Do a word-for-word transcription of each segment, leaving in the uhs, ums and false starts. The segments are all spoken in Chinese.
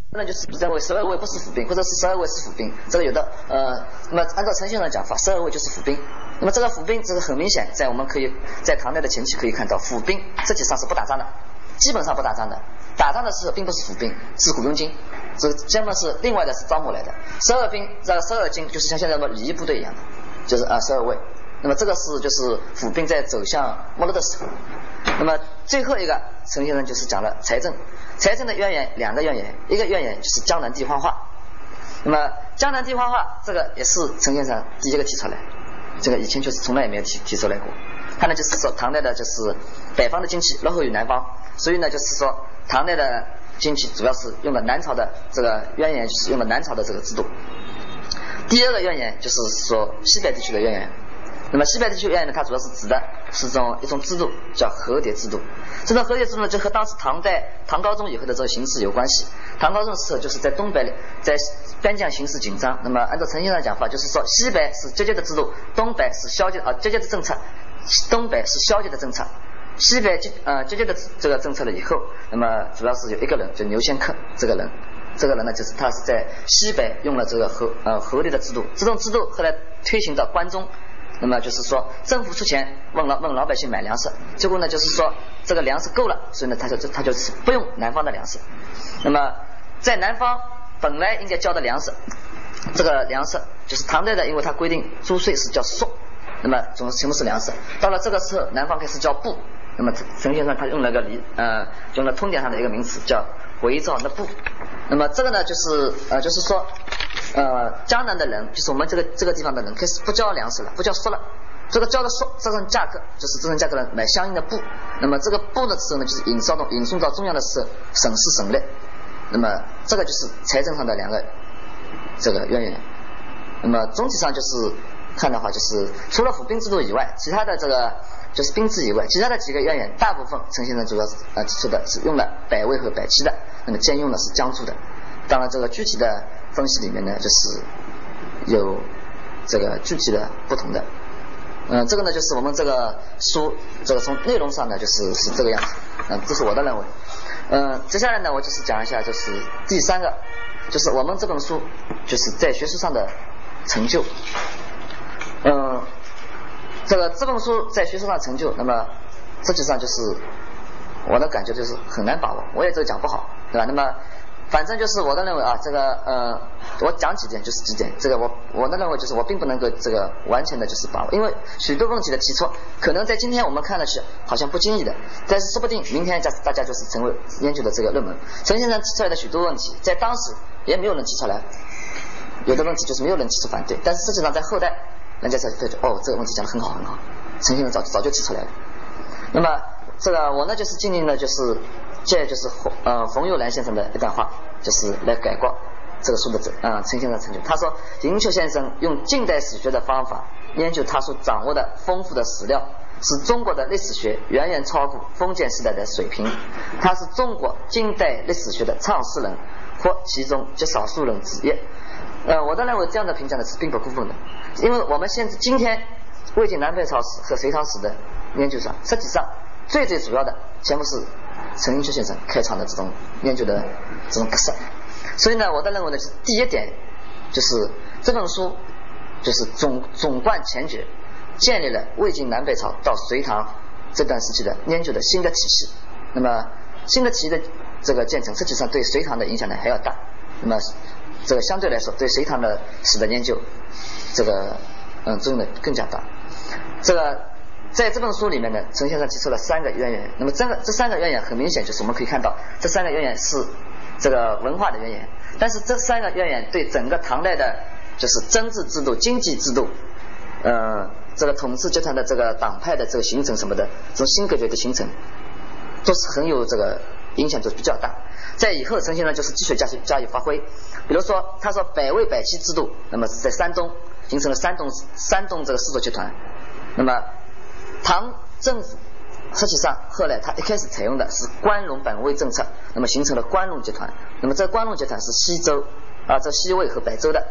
那就是认为十二位不是府兵，或者是十二位是府兵，这个有的呃，那么按照陈先生的讲法，十二位就是府兵。那么这个府兵，这个很明显，在我们可以在唐代的前期可以看到，府兵实际上是不打仗的，基本上不打仗的。打仗的是并不是府兵，是雇佣军，这将呢是另外的是招募来的。十二兵，这个十二军就是像现在的礼仪部队一样的，就是啊十二位。那么这个是就是府兵在走向没落的时候。那么最后一个陈先生就是讲了财政，财政的渊源两个渊源，一个渊源就是江南地方化。那么江南地方化这个也是陈先生第一个提出来，这个以前就是从来也没有提提出来过。他呢就是说唐代的就是北方的经济落后于南方，所以呢就是说唐代的经济主要是用了南朝的这个渊源，就是用了南朝的这个制度。第二个渊源就是说西北地区的渊源。那么西北地区渊源呢，它主要是指的是这种一种制度叫和牒制度。这种和牒制度呢，就和当时唐代唐高宗以后的这个形势有关系。唐高宗时候就是在东北，在边疆形势紧张。那么按照陈先生的讲法，就是说西北是积极的制度，东北是消极啊积极的政策，东北是消极的政策。西北积呃积极的这个政策了以后，那么主要是有一个人，就牛先克这个人。这个人呢，就是他是在西北用了这个和呃和牒的制度，这种制度后来推行到关中。那么就是说政府出钱问老问老百姓买粮食，结果呢就是说这个粮食够了，所以呢他就他就是不用南方的粮食。那么在南方本来应该交的粮食，这个粮食就是唐代的，因为它规定租税是叫粟，那么总全部是粮食。到了这个时候，南方开始叫布。那么陈先生他用了个理呃用了通典上的一个名词叫回诏的布。那么这个呢就是呃就是说呃江南的人，就是我们这个这个地方的人开始不交粮食了，不交粟了。这个交的粟这种价格就是这种价格呢买相应的布。那么这个布的时候呢就是引送到引送到中央的时候省市省略。那么这个就是财政上的两个这个渊源。那么总体上就是看的话，就是除了府兵制度以外，其他的这个就是兵制以外，其他的几个渊源大部分陈先生主要呃提出的是用了百魏和百期的，那么兼用的是江苏的。当然这个具体的分析里面呢就是有这个具体的不同的。嗯、呃，这个呢就是我们这个书这个从内容上呢就是是这个样子。嗯、呃，这是我的认为。嗯、呃，接下来呢我就是讲一下就是第三个，就是我们这本书就是在学术上的成就。嗯、呃，这个这本书在学术上成就，那么实际上就是我的感觉就是很难把握，我也这个讲不好，对吧？那么反正就是我的认为啊，这个呃，我讲几点就是几点，这个我我的认为就是我并不能够这个完全的就是把握，因为许多问题的提出，可能在今天我们看上去好像不经意的，但是说不定明天大大家就是成为研究的这个论文。陈先生提出来的许多问题，在当时也没有人提出来，有的问题就是没有人提出反对，但是实际上在后代人家才觉得哦，这个问题讲得很好很好，陈先生早早就提出来了。那么这个我呢就是尽力呢就是借就是呃冯友兰先生的一段话，就是来概括这个书的呃陈先生的成就。他说，银丘先生用近代史学的方法研究他所掌握的丰富的史料，使中国的历史学远远超过封建时代的水平。他是中国近代历史学的创始人，或其中极少数人之一。呃，我的认为这样的评价呢是并不过分的，因为我们现在今天魏晋南北朝史和隋唐史的研究上，实际上最最主要的全部是陈寅恪先生开创的这种研究的这种格式。所以呢，我的认为呢是第一点，就是这本书就是总总贯全局，建立了魏晋南北朝到隋唐这段时期的研究的新的体系。那么新的体系的这个建成，实际上对隋唐的影响呢还要大。那么这个相对来说，对隋唐的史的研究，这个嗯作用呢更加大。这个在这本书里面呢，陈先生提出了三个渊源。那么这个这三个渊源很明显，就是我们可以看到，这三个渊源是这个文化的渊源，但是这三个渊源对整个唐代的，就是政治制度、经济制度，呃，这个统治集团的这个党派的这个形成什么的，这种新格局的形成，都是很有这个影响，就比较大。在以后陈先生就是继续加以加以发挥。比如说他说百魏百期制度，那么是在山东形成了山东山东这个氏族集团。那么唐政府实际上后来他一开始采用的是关陇本魏政策，那么形成了关陇集团。那么这关陇集团是西周啊，这西魏和北周的。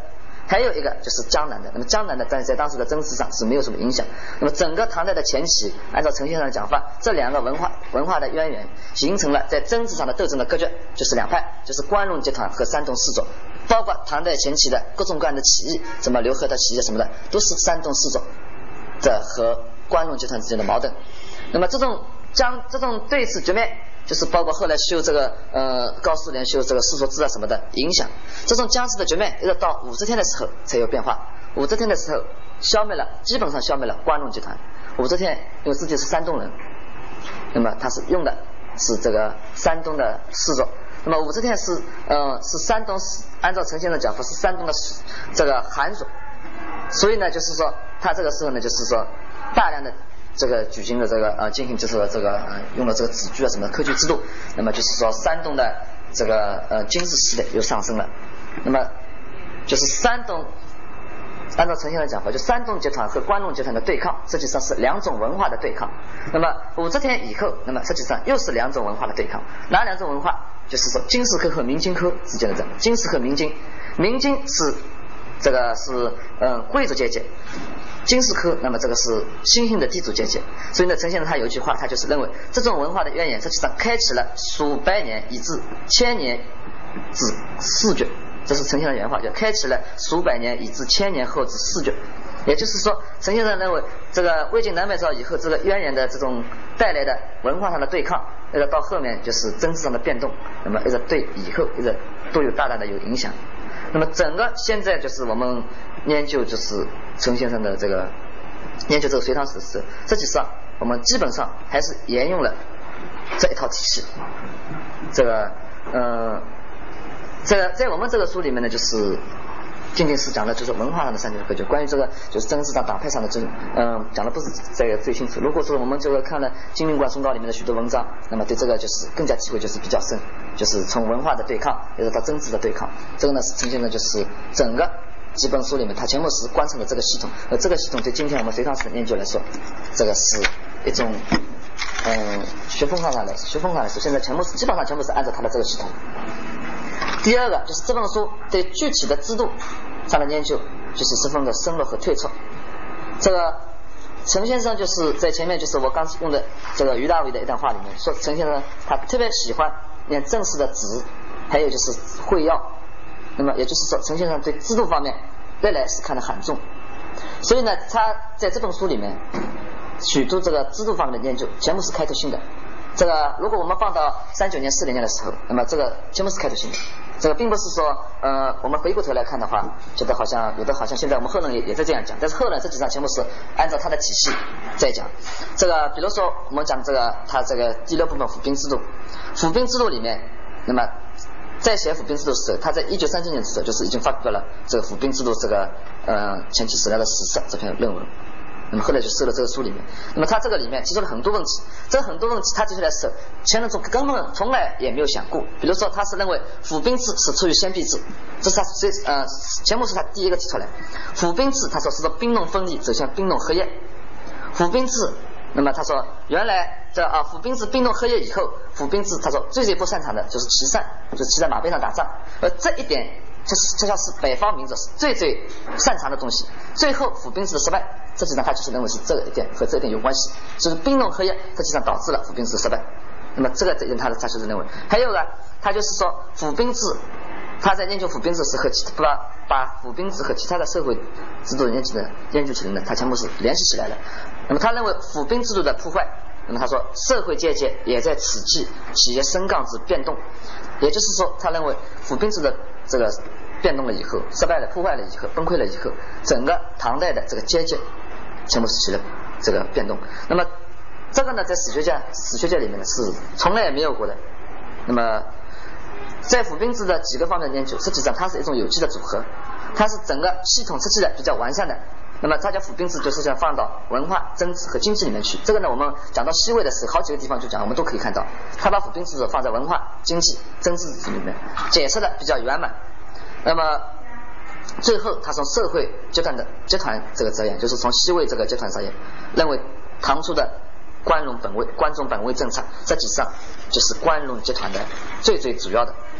还有一个就是江南的。那么江南的在在当时的政治上是没有什么影响。那么整个唐代的前期，按照陈先生的讲法，这两个文化文化的渊源形成了在政治上的斗争的割据，就是两派，就是关陇集团和山东士族。包括唐代前期的各种各样的起义，什么刘贺的起义什么的，都是山东士族的和关陇集团之间的矛盾。那么这种将这种对峙局面，就是包括后来修这个呃高士廉修这个世俗制啊什么的影响，这种僵持的局面一直到武则天的时候才有变化。武则天的时候消灭了，基本上消灭了关陇集团。武则天因为自己是山东人，那么他是用的是这个山东的士族。那么武则天是呃是山东，按照陈先生讲法是山东的这个寒族，所以呢就是说他这个时候呢就是说大量的这个举行的这个呃进行就是这个呃用了这个子居啊什么的科举制度，那么就是说山东的这个呃军事系列又上升了。那么就是山东按照陈先生讲法，就山东集团和关陇集团的对抗，实际上是两种文化的对抗。那么武则天以后，那么实际上又是两种文化的对抗。哪两种文化？就是说经史科和民经科之间的这经史和民经，民经是这个是嗯贵族阶级，经史科那么这个是新兴的地主阶级。所以呢，陈先生他有一句话，他就是认为这种文化的渊源实际上开启了数百年以至千年之世局。这是陈先生的原话，就开启了数百年以至千年后之世局。也就是说，陈先生认为这个魏晋南北朝以后这个渊源的这种带来的文化上的对抗，那个到后面就是政治上的变动，那么一直对以后一直都有大大的有影响。那么整个现在就是我们研究就是陈先生的这个研究这个隋唐史的时候，实际上我们基本上还是沿用了这一套体系。这个呃这个在我们这个书里面呢，就是仅仅是讲的就是文化上的三角割据，关于这个就是政治上党派上的这种嗯讲的不是这个最清楚。如果说我们这个看了《金陵馆松稿》里面的许多文章，那么对这个就是更加体会就是比较深，就是从文化的对抗一直到政治的对抗。这个呢是呈现的就是整个几本书里面它全部是贯彻的这个系统，而这个系统对今天我们隋唐史的研究来说，这个是一种嗯学风上来学风上来说，现在全部是基本上全部是按照它的这个系统。第二个就是这本书对具体的制度上的研究就是十分的深入和透彻。这个陈先生就是在前面就是我刚用的这个于大为的一段话里面说，陈先生他特别喜欢念正式的旨，还有就是会要。那么也就是说陈先生对制度方面历来是看得很重，所以呢他在这本书里面许多这个制度方面的研究全部是开拓性的。这个如果我们放到三九年四零年的时候，那么这个全部是开拓性的。这个并不是说呃我们回过头来看的话觉得好像有的好像现在我们后人也也在这样讲，但是后人实际上全部是按照他的体系在讲。这个比如说我们讲这个他这个第六部分府兵制度，府兵制度里面，那么在写府兵制度的时候，他在一九三七年的时候就是已经发表了这个府兵制度这个呃前期史料的史实这篇论文。那么后来就收了这个书里面，那么他这个里面提出了很多问题，这很多问题他提出来的时候，前人从根本从来也没有想过。比如说他是认为府兵制是出于先帝制，这是他最呃全部是他第一个提出来。府兵制他说是说兵农分立走向兵农合一，府兵制那么他说原来这啊府兵制兵农合一以后，府兵制他说最最不擅长的就是骑善，就是骑在马背上打仗，而这一点就是这像是北方民族最最擅长的东西。最后府兵制的失败，实际上他就是认为是这一点和这一点有关系，就是兵农合一实际上导致了府兵制的失败。那么这个点他的他就是认为，还有呢他就是说府兵制，他在研究府兵制时和其把把府兵制和其他的社会制度研究的研究起来呢，他全部是联系起来的。那么他认为府兵制度的破坏，那么他说社会阶级也在此际起一升降之变动，也就是说他认为府兵制的这个变动了以后，失败了破坏了以后崩溃了以后，整个唐代的这个阶级全部是起了这个变动。那么这个呢在史学家史学界里面呢是从来也没有过的。那么在府兵制的几个方面的研究，实际上它是一种有机的组合，它是整个系统设计的比较完善的。那么它将府兵制就是想放到文化政治和经济里面去，这个呢我们讲到西魏的时候好几个地方就讲，我们都可以看到他把府兵制放在文化经济政治里面解释的比较圆满。那么最后他从社会集团的集团这个责任，就是从西魏这个集团责任认为唐初的关陇本位关中本位政策实际上就是关陇集团的最最主要的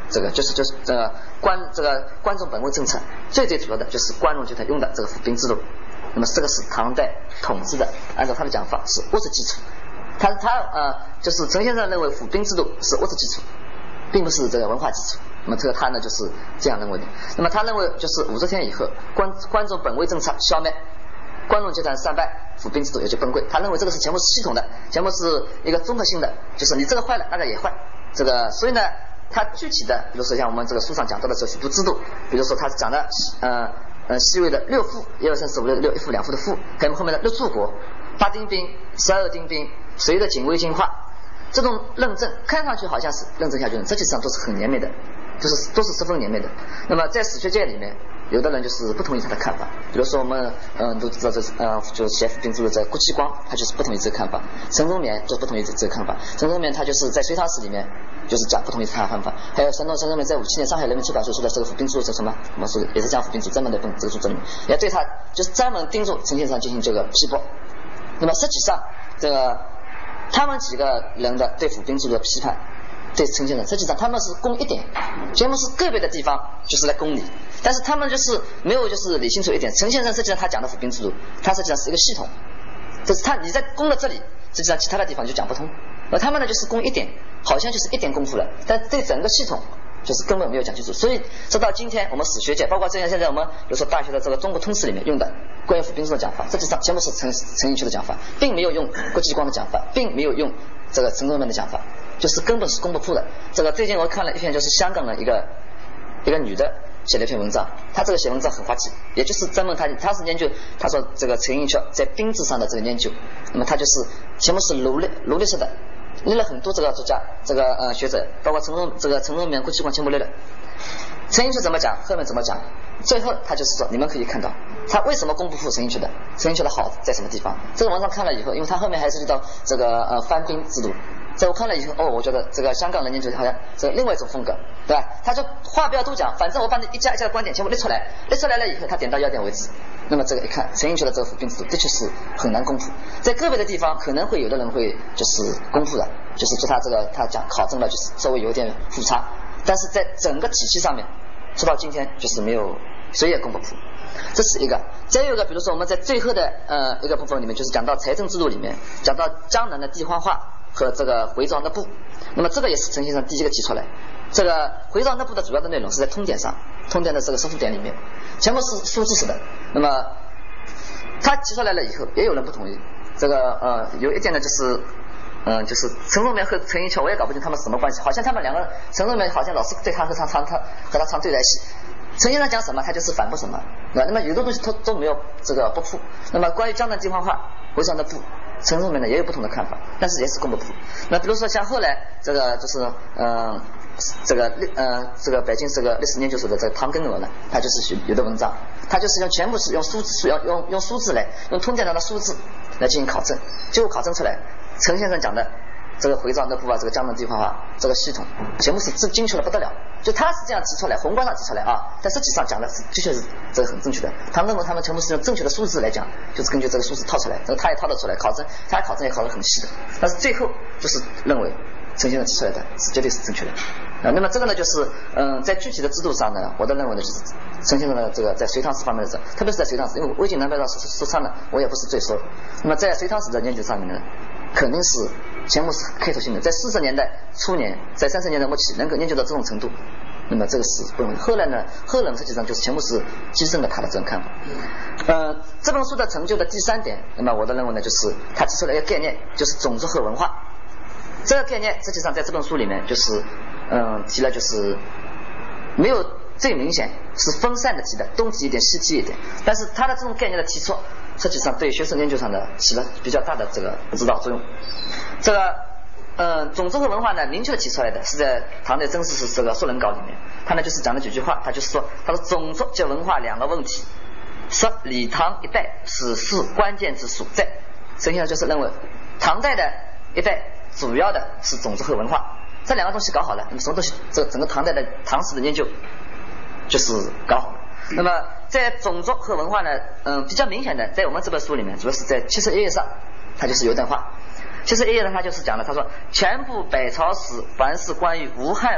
这个就是就是这个关这个关中本位政策最最主要的就是关中集团用的这个府兵制度。那么这个是唐代统治的，按照他的讲法是物质基础。他他呃就是陈先生认为府兵制度是物质基础，并不是这个文化基础。那么这个他呢就是这样认为的。那么他认为就是武则天以后关关中本位政策消灭，关中集团战败，府兵制度也就崩溃。他认为这个是全部是系统的，全部是一个综合性的，就是你这个坏了，那个也坏。这个所以呢，他具体的，比如说像我们这个书上讲到的这许多制度，比如说他讲的呃呃西魏的六副，一二三四五六六一副两副的副，还有后面的六柱国、八丁兵、十二丁兵，随着警卫进化，这种认证看上去好像是认证下去的，实际上都是很严密的，就是都是十分严密的。那么在史学界里面，有的人就是不同意他的看法，比如说我们嗯、呃、都知道这是呃就是写府兵制度的顾继光，他就是不同意这个看法；陈忠勉就是不同意这这个看法。陈忠勉他就是在《隋唐史》里面就是讲不同意他的看法，还有陈忠陈忠勉在五七年上海人民出版社出的这个府兵制度是什么？我们说也是讲府兵制专门的本这个著作里面，也对他就是专门盯住陈先生进行这个批驳。那么实际上这个他们几个人的对府兵制度的批判，对陈先生，实际上他们是攻一点，全部是个别的地方就是来攻理，但是他们就是没有就是理清楚一点。陈先生实际上他讲的府兵制度，他实际上是一个系统，就是他你在攻到这里，实际上其他的地方就讲不通。而他们呢就是攻一点，好像就是一点功夫了，但对整个系统就是根本没有讲清楚。所以直到今天我们史学界，包括这样现在我们比如说大学的这个中国通史里面用的关于府兵制的讲法，实际上全部是陈陈寅恪的讲法，并没有用郭继光的讲法，并没有用这个陈忠勉的讲法，就是根本是攻不破的。这个最近我看了一篇，就是香港的一个一个女的写了一篇文章，她这个写文章很滑稽，也就是专门她她是研究，她说这个陈寅恪在兵制上的这个研究，那么她就是全部是罗列罗列式的，列了很多这个作家这个呃学者，包括陈忠这个陈忠勉、郭继光全部列了。陈寅恪怎么讲，后面怎么讲，最后他就是说，你们可以看到他为什么攻不破陈寅恪的，陈寅恪的好在什么地方。这个文章看了以后，因为他后面还涉及到这个呃藩兵制度，在我看了以后，哦，我觉得这个香港人研究好像这另外一种风格，对吧？他就话不要多讲，反正我把你一家一家的观点全部列出来，列出来了以后，他点到要点为止。那么这个一看，陈寅恪的这个府兵制度的确是很难攻破，在个别的地方可能会有的人会就是攻破的，就是说他这个他讲考证了，就是稍微有点复差，但是在整个体系上面，直到今天就是没有谁也攻不破。这是一个。再有一个，比如说我们在最后的呃一个部分里面，就是讲到财政制度里面，讲到江南的地方化和这个回诏内部。那么这个也是陈先生第一个提出来。这个回诏内部的主要的内容是在通典上，通典的这个收数典里面，全部是数字式的。那么他提出来了以后，也有人不同意。这个呃有一点呢，就是嗯，就是陈忠勉和陈寅恪，我也搞不清他们是什么关系，好像他们两个，陈忠勉好像老是对他和他常他和他常对在一起。陈先生讲什么，他就是反驳什么，对吧？那么有的东西他都没有这个不破。那么关于江南地方化、回诏内部，陈忠勉呢也有不同的看法，但是也是攻不破。那比如说像后来这个就是嗯、呃、这个呃这个北京这个历史研究所的这个唐根娥呢，他就是有的文章，他就是用全部是用数字，要用用数字来用通典上的数字来进行考证，结果考证出来，陈先生讲的这个回诏内部啊，这个江南地方化这个系统全部是精精确的不得了，就他是这样提出来，宏观上提出来啊，但实际上讲的是的确是这个很正确的。唐根娥他们全部是用正确的数字来讲，就是根据这个数字套出来，这个他也套得出来，考证他考证也考得很细的，但是最后就是认为陈先生提出来的是绝对是正确的啊。那么这个呢，就是嗯，在具体的制度上呢，我的认为呢，就是陈先生的这个在隋唐史方面的这，特别是在隋唐史，因为魏晋南北朝史书上呢，我也不是最说。那么在隋唐史的研究上面呢，肯定是全部是开拓性的，在四十年代初年，在三十年代末期能够研究到这种程度，那么这个是不容易。后来呢，后人实际上就是全部是激增了他的这种看法。呃，这本书的成就的第三点，那么我的认为呢，就是他提出了一个概念，就是种族和文化。这个概念实际上在这本书里面就是嗯提了，就是没有最明显，是分散的提的，东提一点西提一点，但是他的这种概念的提出实际上对学生研究上的起了比较大的这个指导作用。这个嗯种族和文化呢，明确提出来的是在唐代曾氏是这个《说人稿》里面，他呢就是讲了几句话，他就是说，他说种族及文化两个问题是李唐一代史事关键之所在。首先就是认为唐代的一代主要的是种族和文化，这两个东西搞好了，那么什么东西这整个唐代的唐史的研究就是搞好了。那么在种族和文化呢，嗯，比较明显的，在我们这本书里面，主要是在七十一页上，它就是有一段话。七十一页呢，它就是讲了，他说全部北朝史凡是关于吴汉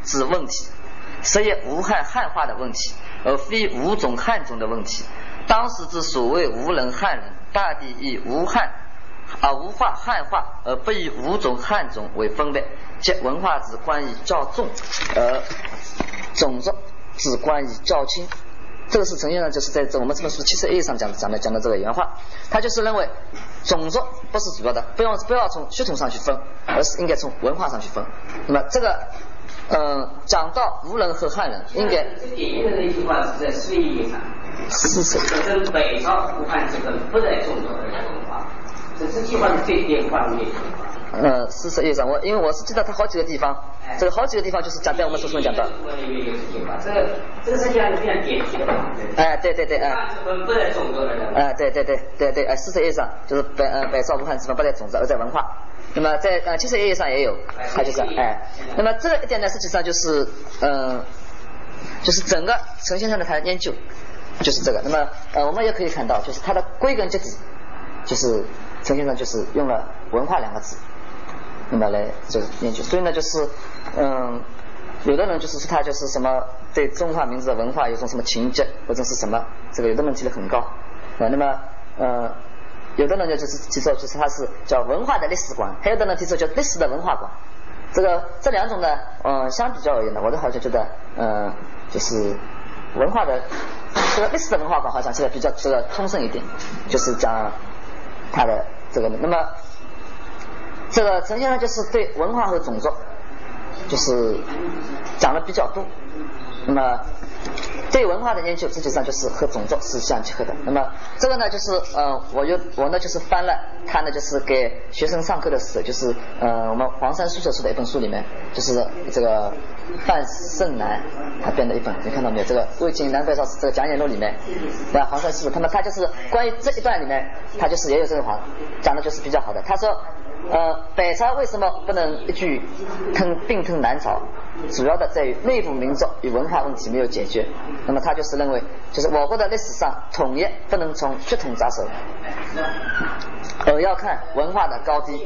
之问题，实也吴汉汉化的问题，而非吴种汉种的问题。当时之所谓吴人汉人，大抵以吴汉而吴化汉化，而不以吴种汉种为分别，即文化之关于较重，而种族之关于较轻。这个是呈现呢，就是在这我们这本书七十 A 上讲讲的讲的这个原话，他就是认为种族不是主要的，不要不要从血统上去分，而是应该从文化上去分。那么这个嗯，讲到吴人和汉人，应该这典型的那句话是在四义上， 是是， 跟北朝吴汉之分不在种族而在文化，这这句话是最典型的。 呃，四十页上，我因为我是记得他好几个地方，哎、这个好几个地方就是讲在我们书中讲到。 这个这个实际上是非常典型的。 哎，对对对，哎、 汉之分不在种族而在文化。 哎，对对对对对，哎，四十页上就是北呃北朝吴汉之分不在种族而在文化。那么在呃七十页上也有，它就是哎，那么这个一点呢，实际上就是嗯、呃，就是整个陈先生的他的研究就是这个。那么呃我们也可以看到，就是他的归根结底，就是陈先生就是用了文化两个字，那么来就是研究。所以呢，就是嗯，有的人就是说他就是什么对中华民族的文化有种什么情结或者是什么，这个有的人提得很高啊。那么呃。有的人呢就是提出就是它是叫文化的历史观，还有的人提出叫历史的文化观。这个这两种呢，嗯、呃，相比较而言呢，我都好像觉得，嗯、呃，就是文化的这个历史的文化观好像现在比较这个通顺一点，就是讲它的这个。那么这个陈先生就是对文化和种族就是讲的比较多。那么对文化的研究实际上就是和种族是相结合的。那么这个呢就是呃我就我呢就是翻了他呢就是给学生上课的时候，就是呃我们黄山宿舍出的一本书里面，就是这个范胜男他编的一本，你看到没有？这个魏晋南北朝这个讲演录里面，那黄山宿舍他们他就是关于这一段里面，他就是也有这个话讲的就是比较好的。他说呃北朝为什么不能一举吞并吞南朝？主要的在于内部民族与文化问题没有解决。那么他就是认为，就是我国的历史上统一不能从血统着手，而要看文化的高低。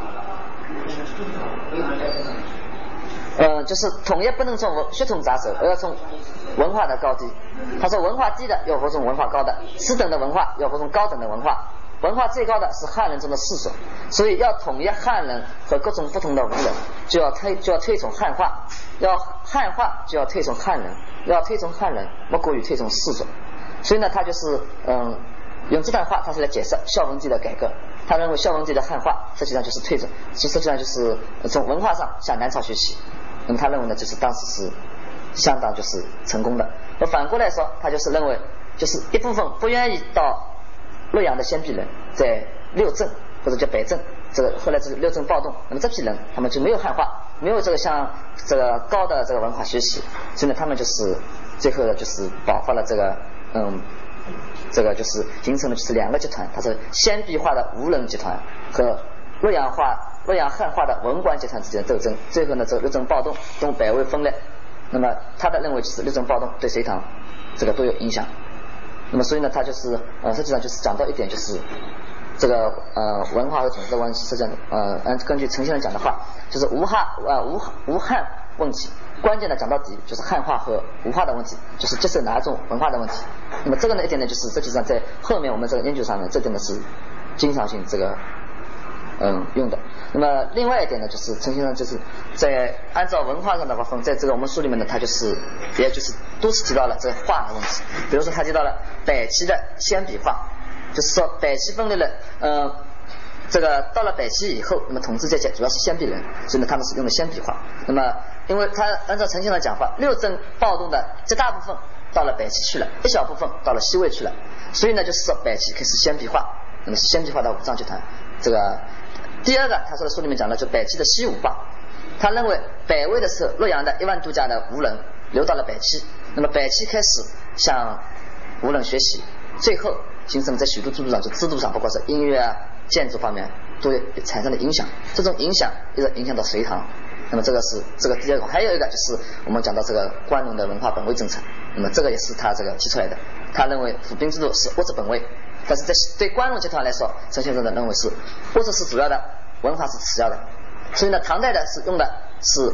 呃，就是统一不能从血统着手，而要从文化的高低。他说文化低的要服从文化高的，次等的文化要服从高等的文化。文化最高的是汉人中的世俗，所以要统一汉人和各种不同的文人，就要推就要推崇汉化，要汉化就要推崇汉人，要推崇汉人莫过于推崇世俗。所以呢，他就是嗯用这段话，他是来解释孝文帝的改革。他认为孝文帝的汉化实际上就是推崇，实际上就是从文化上向南朝学习。那么他认为呢，就是当时是相当就是成功的。而反过来说，他就是认为就是一部分不愿意到洛阳的鲜卑人，在六镇或者叫北镇，这个后来这个六镇暴动，那么这批人他们就没有汉化，没有这个像这个高的这个文化学习，所以呢他们就是最后呢就是爆发了这个嗯这个就是形成了就是两个集团，它是鲜卑化的吴人集团和洛阳化洛阳汉化的文官集团之间的斗争，最后呢这个六镇暴动东北魏分裂。那么他的认为就是六镇暴动对隋唐这个都有影响。那么所以呢他就是呃实际上就是讲到一点，就是这个呃文化和种族的问题，实际上呃按根据陈先生讲的话，就是吴汉呃吴吴汉问题，关键的讲到底就是汉化和吴化的问题，就是接受哪种文化的问题。那么这个呢一点呢就是实际上在后面我们这个研究上呢，这点呢是经常性这个嗯用的。那么另外一点呢，就是陈先生就是在按照文化上的划分，在这个我们书里面呢，他就是也就是多次提到了这个化的问题。比如说他提到了北齐的鲜卑化，就是说北齐分裂了，呃，这个到了北齐以后，那么统治阶级主要是鲜卑人，所以呢他们是用的鲜卑化。那么因为他按照陈先生讲话，六镇暴动的绝大部分到了北齐去了，一小部分到了西魏去了，所以呢就是说北齐开始鲜卑化，那么鲜卑化的武装集团。这个第二个他说的书里面讲了，就北齐的西吴化，他认为北魏的时候洛阳的一万多家的吴人流到了北齐，那么北齐开始向吴人学习，最后形成在许多制度上，就制度上包括是音乐啊建筑方面都产生了影响，这种影响一直影响到隋唐。那么这个是这个第二个。还有一个就是我们讲到这个关陇的文化本位政策，那么这个也是他这个提出来的。他认为府兵制度是物质本位，但是在对关陇集团来说，陈先生的认为是物质是主要的，文化是次要的。所以呢唐代的是用的是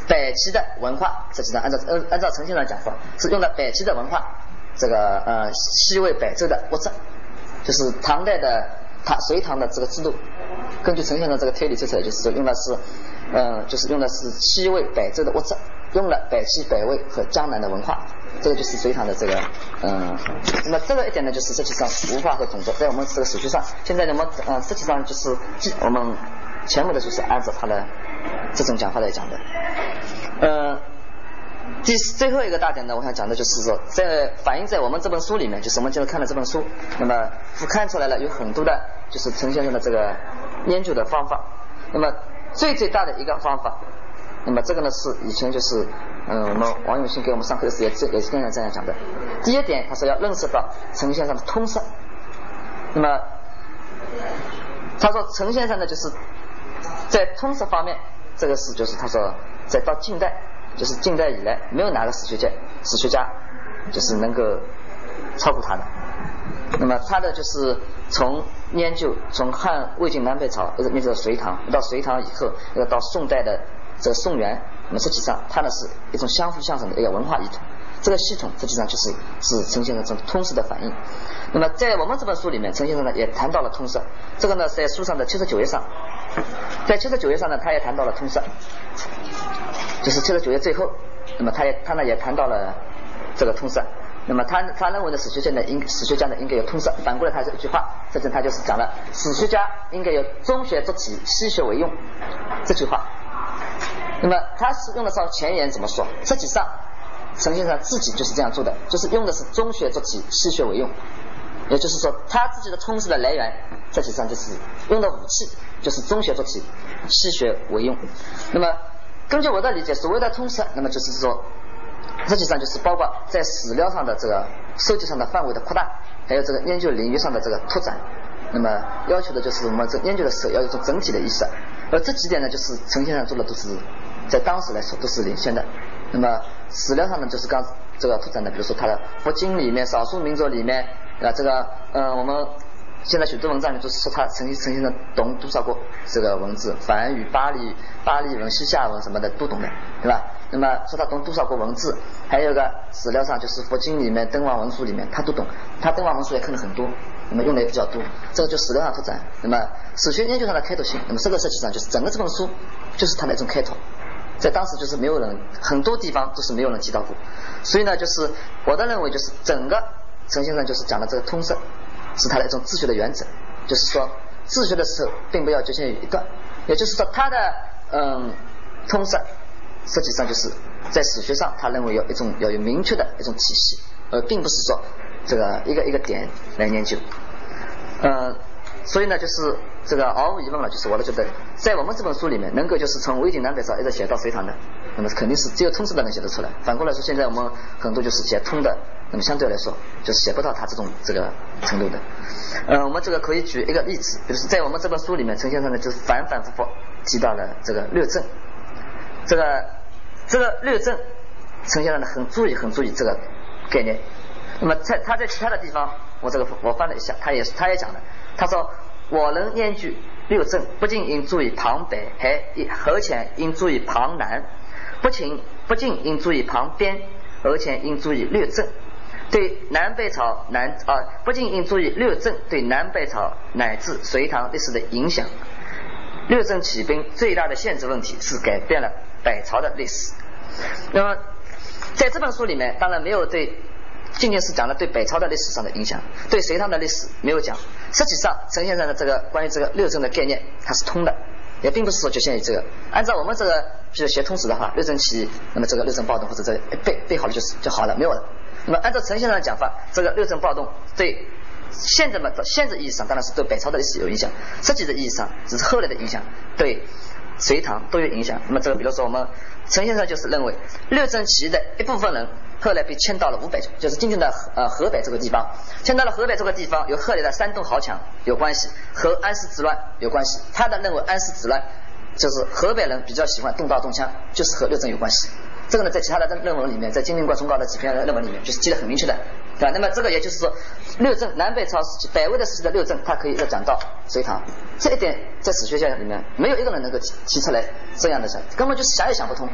北齐的文化，实际上按照呃按照陈先生的讲法，是用的北齐的文化，这个呃西魏北周的物质，就是唐代的唐隋唐的这个制度。根据陈先生这个推理推出来，就是说用的是，呃，就是用的是西魏北周的物质，用了北齐、北魏和江南的文化，这个就是隋唐的这个，嗯、呃，那么这个一点呢，就是实际上文化和种族在我们这个史学上，现在呢，我们呃实际上就是我们全部的就是按照他的这种讲法来讲的，呃。第最后一个大点呢，我想讲的就是说，在反映在我们这本书里面，就是我们今天看的这本书，那么看出来了有很多的，就是陈先生的这个研究的方法。那么最最大的一个方法，那么这个呢是以前就是嗯我们王永信给我们上课的时候也也也是这样这样讲的。第一点，他说要认识到陈先生的通识。那么他说陈先生呢就是在通识方面，这个是就是他说在到近代。就是近代以来，没有哪个史学家史学家就是能够超过他的。那么他的就是从研究从汉魏晋南北朝，一直研究到隋唐，到隋唐以后，要到宋代的这个宋元。那么实际上，它呢是一种相辅相成的一个文化系统。这个系统实际上就是是呈现了这种通识的反应。那么在我们这本书里面，陈先生呢也谈到了通识。这个呢在书上的七十九页上，在七十九页上呢，他也谈到了通识。就是七十九页最后，那么他也他呢也谈到了这个通识。那么他他认为呢，史学家呢应史学家呢应该有通识。反过来他是一句话，这阵他就是讲了史学家应该有中学做起，西学为用这句话。那么他是用的时候前言怎么说？实际上陈先生自己就是这样做的，就是用的是中学做起，西学为用。也就是说，他自己的通识的来源，实际上就是用的武器就是中学做起，西学为用。那么根据我的理解，所谓的通识，那么就是说，实际上就是包括在史料上的这个收集上的范围的扩大，还有这个研究领域上的这个拓展。那么要求的就是我们这研究的时候要有一种整体的意识。而这几点呢，就是陈先生做的都是在当时来说都是领先的。那么史料上呢，就是刚这个拓展的，比如说他的佛经里面、少数民族里面啊，这个呃我们。现在许多文章里就是说他曾经曾经的懂多少个这个文字，梵语、巴利、巴利文、西夏文什么的都懂的，对吧？那么说他懂多少个文字，还有一个史料上就是佛经里面、敦煌文书里面他都懂，他敦煌文书也看了很多，那么用的也比较多，这个就史料上拓展。那么史学研究上的开拓性，那么这个实际上就是整个这本书就是他的一种开拓，在当时就是没有人，很多地方都是没有人提到过，所以呢，就是我的认为就是整个陈先生就是讲的这个通识。是他的一种自学的原则，就是说自学的时候并不要局限于一段，也就是说他的嗯通识实际上就是在史学上他认为有一种要有明确的一种体系，而并不是说这个一个一个点来研究。嗯，所以呢就是这个毫无疑问了，就是我觉得在我们这本书里面能够就是从魏晋南北朝一直写到隋唐的，那么肯定是只有通识的能写得出来。反过来说，现在我们很多就是写通的，那么相对来说就是写不到他这种这个程度的。呃，我们这个可以举一个例子，就是在我们这本书里面，陈先生呢就是反反复复提到了这个略证，这个这个略证，陈先生呢很注意很注意这个概念。那么在他在其他的地方，我这个我翻了一下，他也他也讲了，他说我能研究略证，不仅应注意旁北，还而且应注意旁南，不仅不仅应注意旁边，而且应注意略证。对南北朝南啊，不仅应注意略证对南北朝乃至隋唐历史的影响。略证起兵最大的限制问题是改变了北朝的历史。那么在这本书里面，当然没有对仅仅是讲了对北朝的历史上的影响，对隋唐的历史没有讲。实际上陈先生的这个关于这个略证的概念它是通的，也并不是说局限于这个。按照我们这个比如学通史的话，略证起义，那么这个略证暴动或者这个背背好了就是就好了，没有了。那么按照陈先生的讲法，这个略证暴动对现在嘛，现在意义上当然是对北朝的历史有影响，实际的意义上只是后来的影响，对隋唐都有影响。那么这个比如说我们陈先生就是认为略证起义的一部分人后来被迁到了吴北，就是今天的呃河北这个地方，迁到了河北这个地方，与后来的山东豪强有关系，和安史之乱有关系。他的认为安史之乱就是河北人比较喜欢动刀动枪，就是和略证有关系。这个呢，在其他的论文里面，在《金陵观重稿》的几篇论文里面，就是记得很明确的，对吧？那么这个也就是说，略证南北朝时期、北魏的时期的略证，它可以要讲到隋唐，这一点在史学界里面没有一个人能够提提出来这样的事，根本就是想也想不通。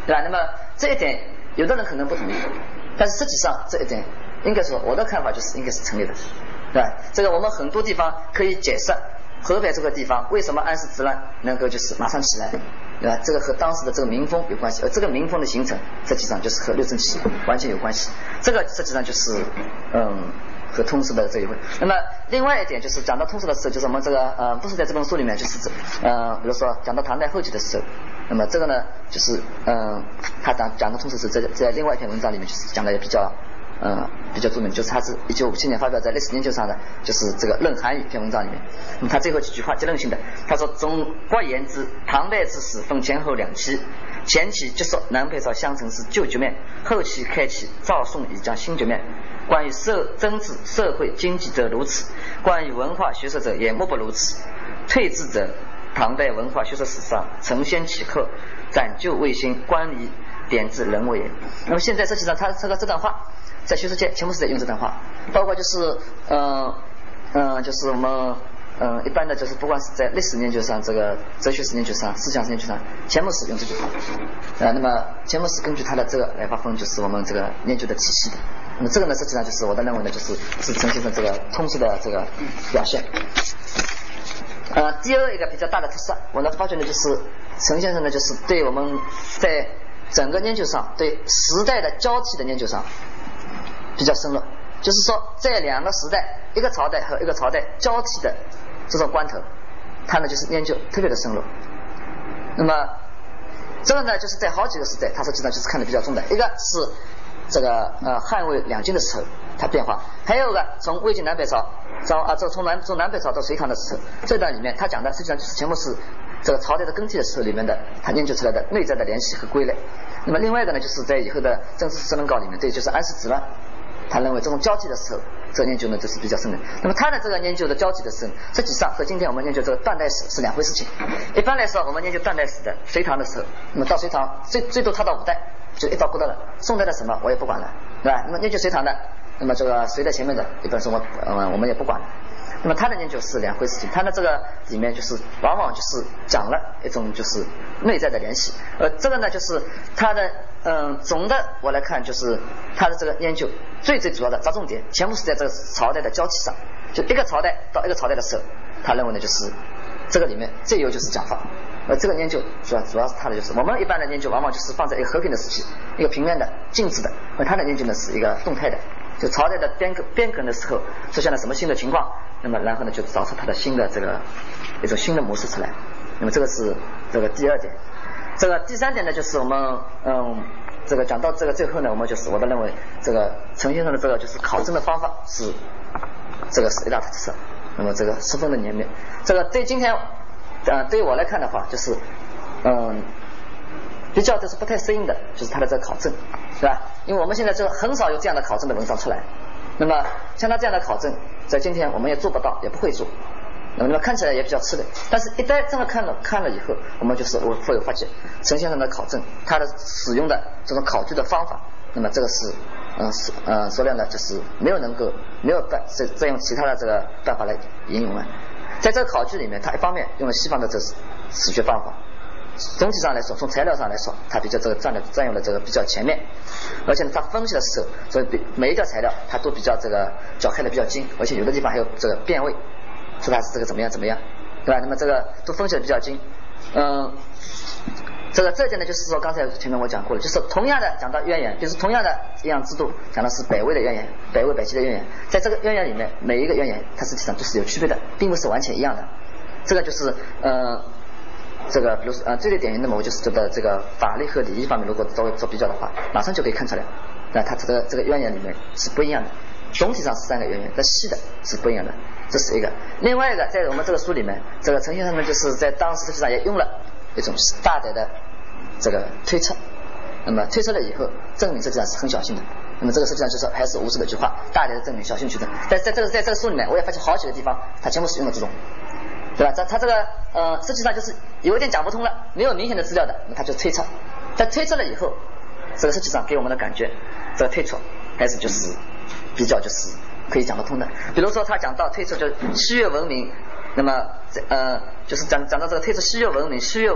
对吧？那么这一点有的人可能不同意，但是实际上这一点应该说我的看法就是应该是成立的，对吧？这个我们很多地方可以解释河北这个地方为什么安史之乱能够就是马上起来，对吧？这个和当时的这个民风有关系，而这个民风的形成实际上就是和六镇起义完全有关系，这个实际上就是嗯和通史的这一回。那么另外一点就是讲到通史的时候，就是我们这个呃不是在这本书里面，就是呃比如说讲到唐代后期的时候，那么这个呢就是嗯、呃、他讲讲到通史是在在另外一篇文章里面就是讲的也比较嗯、呃，比较著名，就是他是一九五七年发表在历史研究上的，就是这个《论韩语》篇文章里面。那么他最后几句话结论性的，他说：“总括言之，唐代之史分前后两期，前期就说南北朝相承是旧局面，后期开启赵宋已将新局面。关于社政治、社会、经济则如此，关于文化学说者也莫不如此。退之者，唐代文化学说史上承先启后，展旧卫新，关于典制人为也。”那么现在实际上他这个这段话在学术界全部是在用这段话，包括就是嗯嗯、呃、就是我们嗯、呃、一般的就是不管是在历史研究上、这个哲学史研究上、思想史研究上，全部是用这句话呃那么全部是根据他的这个来划分就是我们这个研究的体系的。那么这个呢实际上就是我的认为呢就是是呈现的这个通史的这个表现。呃第二一个比较大的特色，我呢发觉呢就是陈先生呢就是对我们在整个研究上对时代的交替的研究上比较深入，就是说在两个时代一个朝代和一个朝代交替的这种关头，他呢就是研究特别的深入。那么这个呢就是在好几个时代他实际上就是看得比较重的，一个是这个呃汉魏两晋的时候它变化，还有一个从魏晋南北朝从啊这从南从南北朝到隋唐的时候，这段里面他讲的实际上就是全部是这个朝代的更替的时候里面的他研究出来的内在的联系和归类。那么另外一个呢就是在以后的政治史论稿里面，对就是安史之乱，他认为这种交替的时候这个研究呢就是比较深的。那么他的这个研究的交替的时候实际上和今天我们研究这个断代史是两回事情。一般来说我们研究断代史的隋唐的时候，那么到隋唐最最多他到五代就一刀不得了，宋代的什么我也不管了，对吧？那么研究隋唐的，那么这个隋在前面的一本书我呃我们也不管了。那么他的研究是两回事情，他的这个里面就是往往就是讲了一种就是内在的联系，而这个呢就是他的嗯总的我来看就是他的这个研究最最主要的抓重点全部是在这个朝代的交替上，就一个朝代到一个朝代的时候，他认为呢就是这个里面最有就是讲法，而这个研究主要主要是他的就是我们一般的研究往往就是放在一个和平的时期，一个平面的静止的，而他的研究呢是一个动态的，就朝代的变革变革的时候出现了什么新的情况，那么然后呢就找出它的新的这个一种新的模式出来。那么这个是这个第二点。这个第三点呢就是我们嗯这个讲到这个最后呢，我们就是我的认为这个陈先生的这个就是考证的方法是这个是一大特色，那么这个十分的严密。这个对今天呃对于我来看的话就是嗯比较就是不太适应的就是他的这个考证，对吧？因为我们现在就很少有这样的考证的文章出来，那么像他这样的考证在今天我们也做不到也不会做，那么看起来也比较吃力，但是一旦真的看了看了以后，我们就是我会有发觉陈先生的考证他的使用的这种考据的方法，那么这个是嗯是呃说量呢就是没有能够没有办再再用其他的这个办法来引用了。在这个考据里面他一方面用了西方的这史学方法，总体上来说从材料上来说他比较这个占的占用了这个比较前面，而且呢他分析的时候所以每一条材料他都比较这个脚开的比较精，而且有的地方还有这个变位说他是这个怎么样怎么样，对吧？那么这个都分析的比较精。嗯这个这一点呢就是说刚才前面我讲过了，就是同样的讲到渊源，就是同样的一样制度讲的是北魏的渊源，北魏北齐的渊源，在这个渊源里面每一个渊源它实际上都是有区别的，并不是完全一样的。这个就是呃这个比如说呃最最典型的嘛，我就是觉得这个法律和礼仪方面如果做做比较的话，马上就可以看出来，那它这个这个渊源里面是不一样的，总体上是三个渊源，但细的是不一样的，这是一个。另外一个在我们这个书里面，这个陈先生呢就是在当时实际上也用了一种大胆的这个推测，那么推测了以后证明实际上是很小心的，那么这个实际上就是还是无视的句话，大胆的证明小心取证。但在这个在这个书里面我也发现好几个地方他全部使用了这种，对吧？他他这个呃实际上就是有一点讲不通了，没有明显的资料的，那他就推测，但推测了以后这个实际上给我们的感觉这个推测还是就是比较就是可以讲得通的。比如说他讲到推测就是西越文明，那么呃就是讲讲到这个推测西越文明西越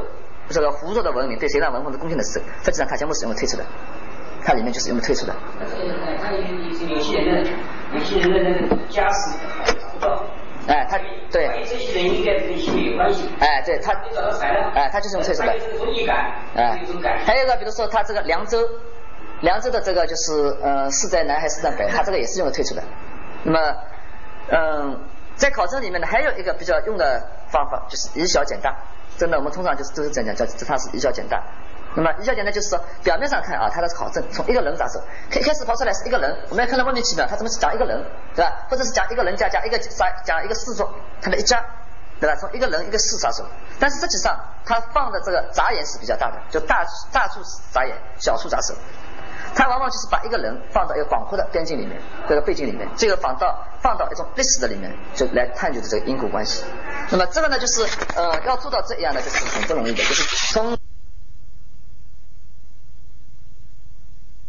这个胡作的文明对谁让文风是公平的时候，实际上它全部是用来推出的，它里面就是用来推出的。 他有有些人的有些人的家世找不到。 哎，他对这些人应该跟性有关系。 哎，对他找到材料。 哎，他就是用推出的。 还有这种意感。哎，有种感。 还有一个，比如说他这个凉州，凉州的这个就是呃是在南还是在北，他这个也是用来推出的。那么，嗯，在考证里面呢，还有一个比较用的方法就是以小见大。真的，我们通常就是都是这样讲，叫它是以小见大。那么以小见大就是说，表面上看啊，它的考证从一个人咋说，一开始跑出来是一个人，我们要看到莫名其妙，他怎么讲一个人，对吧？或者是讲一个人加加一个讲一个事做，他的一家，对吧？从一个人一个事咋说，但是实际上他放的这个杂言是比较大的，就大大处杂言，小处杂手。他往往就是把一个人放到一个广阔的边境里面，这个背景里面，这个放到放到一种历史的里面，就来探究的这个因果关系。那么这个呢，就是呃要做到这样的，就是很不容易的，就是从。